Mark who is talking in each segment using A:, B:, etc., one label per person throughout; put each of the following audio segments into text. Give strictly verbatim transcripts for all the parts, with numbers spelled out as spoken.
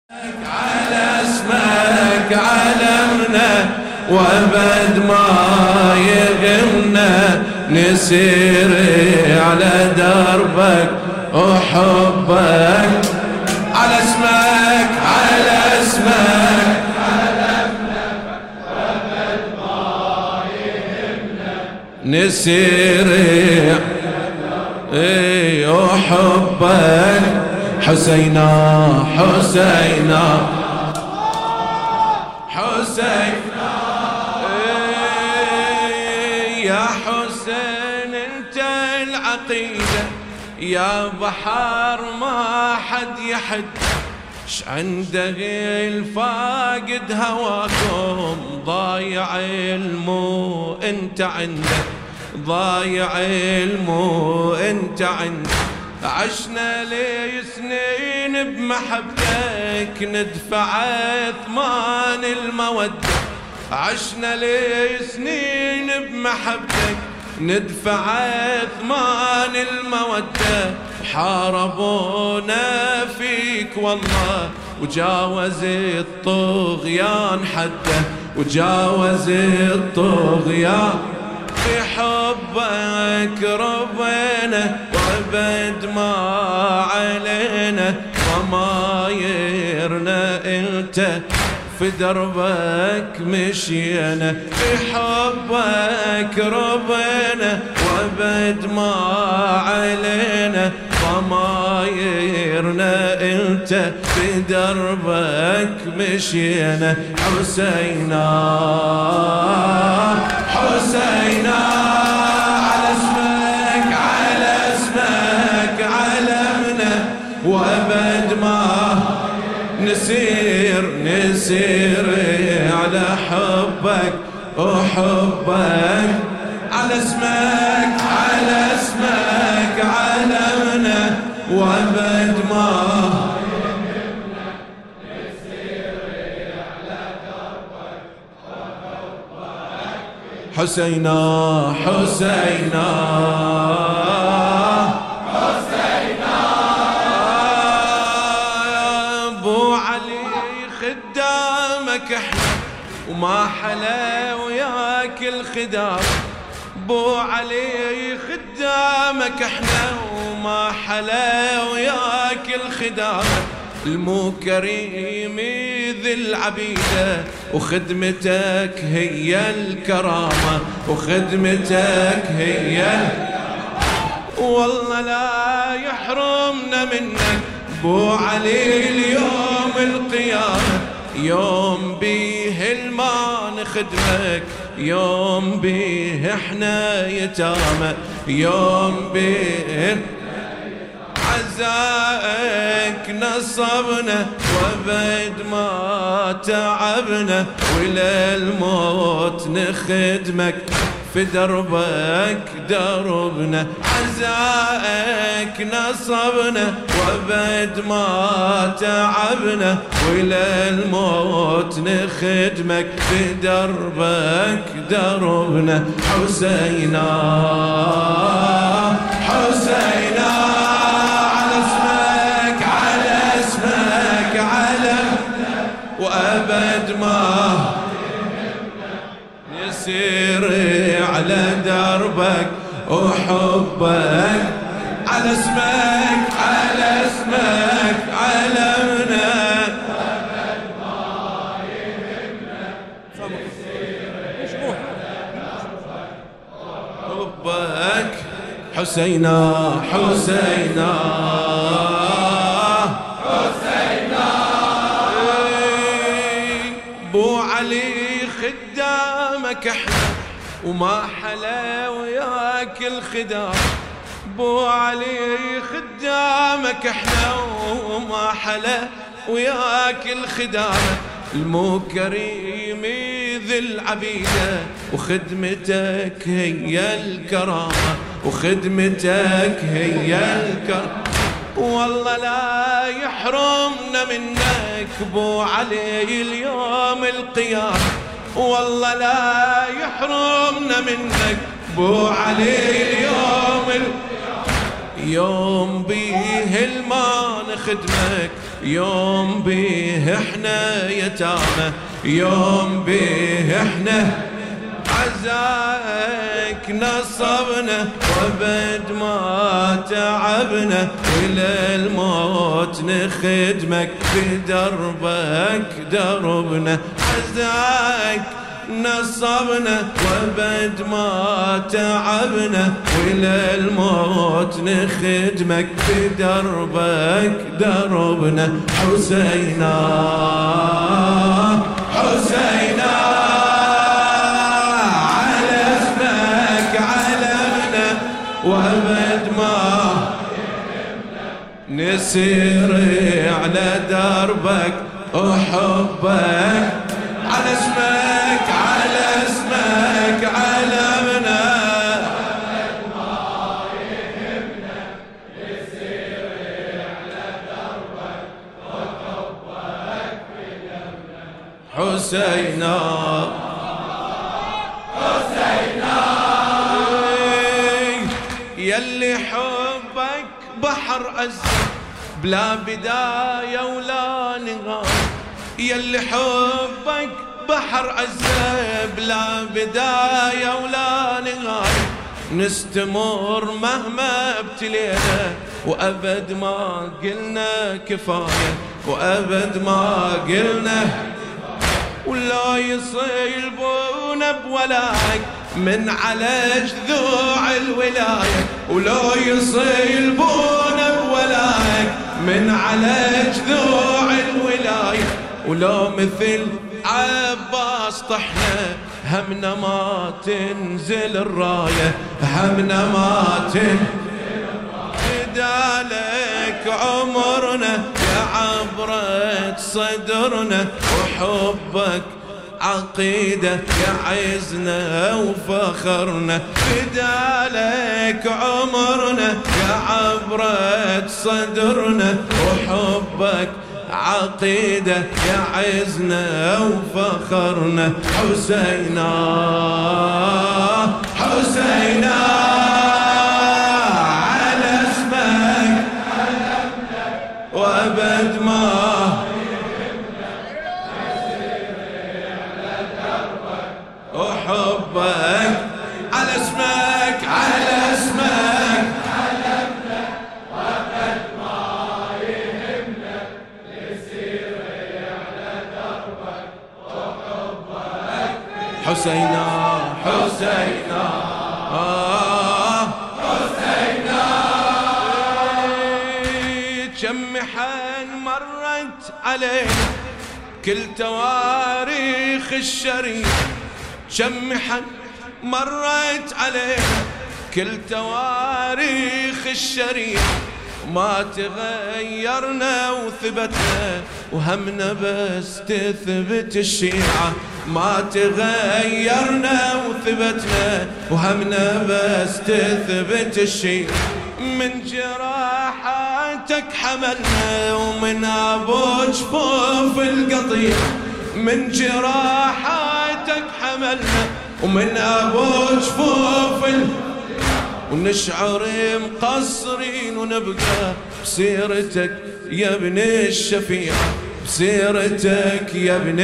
A: على اسمك علمنا وابد ما يغمنا، نسير على دربك وحبك. على اسمك على اسمك علمنا وابد ما يهمنا، نسير اي وحبك. حسينا حسينا حسينا يا حسين انت العقيدة، يا بحر ما حد يحد، ش عنده الفاقد هواكم، ضايع المو انت عندك، ضايع المو انت عندك. عشنا لي سنين بمحبتك ندفع ثمان المودة، عشنا لي سنين بمحبتك ندفع ثمان المودة. حاربونا فيك والله وجاوز الطغيان حده، وجاوز الطغيان. في حبك ربنا وابد ما علينا، ضمايرنا انت في دربك مشينا. في حبك ربنا وابد ما علينا، ضمايرنا انت في دربك مشينا. حسينا حسينا على اسمك على اسمك علمنا وابد ما نسير نسير على حبك وحبك. على اسمك على اسمك علمنا وابد ما حسينا حسينا حسينا ابو علي خدامك احنا وما حلا وياك الخدام. ابو علي خدامك احنا وما حلا وياك الخدام. المو كريم ذي العبيدة وخدمتك هي الكرامة، وخدمتك هي والله لا يحرمنا منك. ابو علي اليوم القيامة يوم بيه الما نخدمك، يوم بيه احنا يتامى، يوم بيه عزائك نصبنا وابد ما تعبنا، وإلى الموت نخدمك في دربك دربنا. عزائك نصبنا وابد ما تعبنا، وإلى الموت نخدمك في دربك دربنا. حسينا حسينا وأبد ما نسير على دربك وحبك. على اسمك على اسمك علمنا وأبد ما يهمنا، نسير على دربك وحبك. حسينا حسينا ابو علي خدامك احنا وما حلا وياك الخدام. ابو علي خدامك احنا وما حلا وياك الخدام. المو كريم ذي العبيدة وخدمتك هي الكرامة، وخدمتك هي الكرامة. والله لا يحرمنا منك ابو علي اليوم القيامة، والله لا يحرمنا منك ابو علي اليوم القيامة. يوم بيه الما نخدمك، يوم بيه احنا يتامى، يوم بيه احنا عزاك نصبنا وبد ما تعبنا، إلى الموت نخدمك في دربك دربنا. عزاك نصبنا وبد ما تعبنا، وإلى الموت نخدمك في دربك دربنا. حسينا حسينا على اسمك علمنا، وأبد ما نسير على دربك وحبك. على اسمك على اسمك علمنا، وأبد ما يهمنا نسير على دربك وحبك في دمنا. حسينا حسينا يلي حبك بحر أزل بلا بداية ولا نهاية، يلي حبك بحر عزة بلا بداية ولا نهاية. نستمر مهما ابتلينا وأبد ما قلنا كفاية، وأبد ما قلنا. ولا يصيبون بولاك من على جذوع الولاية، ولا يصيبون بولاك من على جذوع الولاية. ولو مثل عباس طحنا همنا ما تنزل الراية، همنا ما تنزل الراية. فدالك عمرنا يا عبرة صدرنا، وحبك عقيدة يا عزنا وفخرنا. فدالك عمرنا يا عبرة صدرنا، وحبك عقيدة يا عزنا وفخرنا. حسينا حسينا على اسمك علمنا، وأبد ما يهمنا نسير على دربك وحبك. على اسمك على اسمك علمنا، وأبد ما يهمنا نسير على دربك وحبك. حسينا حسينا آه حسينا كم محن مرت علينا كل تواريخ الشريف، كم محن مرت علينا كل تواريخ الشريف. ما تغيرنا وثبتنا وهمنا بس تثبت الشيعة، ما تغيرنا وثبتنا وهمنا بس تثبت الشيعة. من جراحاتك حملنا ومن أبو جفوف القطيع، من جراحاتك حملنا ومن أبو جفوف القطيع. ونشعر مقصرين ونبقى بسيرتك يا ابن الشفيع، بسيرتك يا ابن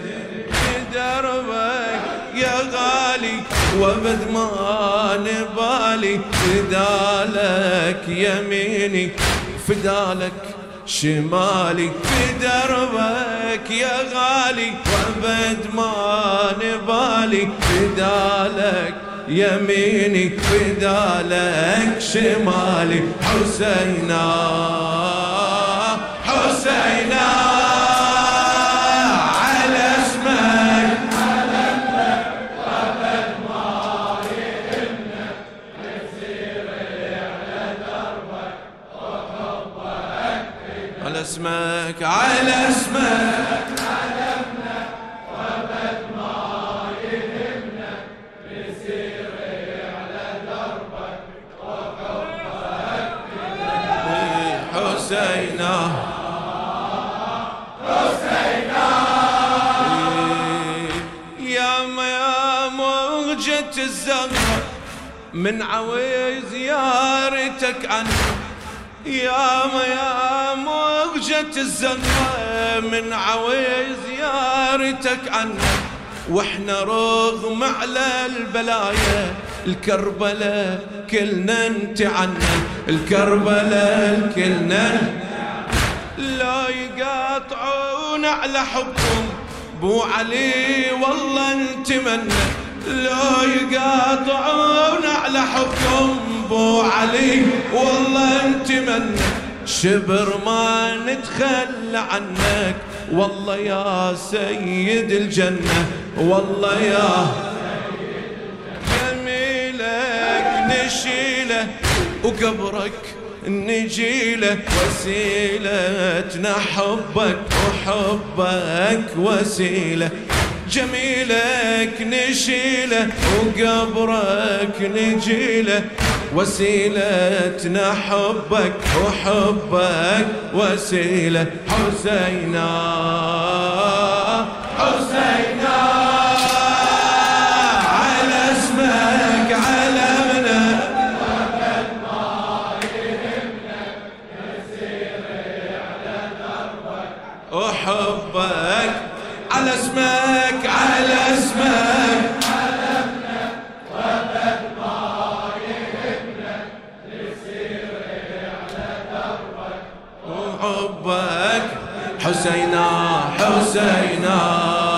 A: دربك يا غالي، وابد ما نبالي. فدالك يميني فدالك شمالي، في دربك يا غالي وابد ما نبالي. فدالك يميني فدالك شمالي. حسينا حسينا على اسمك علمنا، وأبد ما يهمنا نسير على دربك وحبك. على اسمك على اسمك علمنا، وأبد ما يهمنا نسير على دربك وحبك. حسينا حسينا يا ما يا موجة الزهرة من عوي زيارتك عنه، يا ما يا موجة موجة الزهرة من عوي زيارتك عنا، واحنا رغم على البلايا الكربلاء كلنا انت عنا، الكربلاء كلنا لا يقاطعون على حبكم بو علي والله نتمنى، لا يقاطعون على حبكم بو علي والله نتمنى، شبر ما نتخلى عنك والله يا سيد الجنة، والله يا جميلك نشيله وقبرك نجيله، وسيلتنا حبك وحبك وسيلة، جميلك نشيله وقبرك نجيله، وسيلتنا حبك وحبك وسيلة، حسينا حسينا على اسمك علمنا، وقد ما يهمنا نسير على دربك وحبك، على اسمك على اسمك علمنا، وقد ما يهمنا نسير على دربك وحبك، حسينا حسينا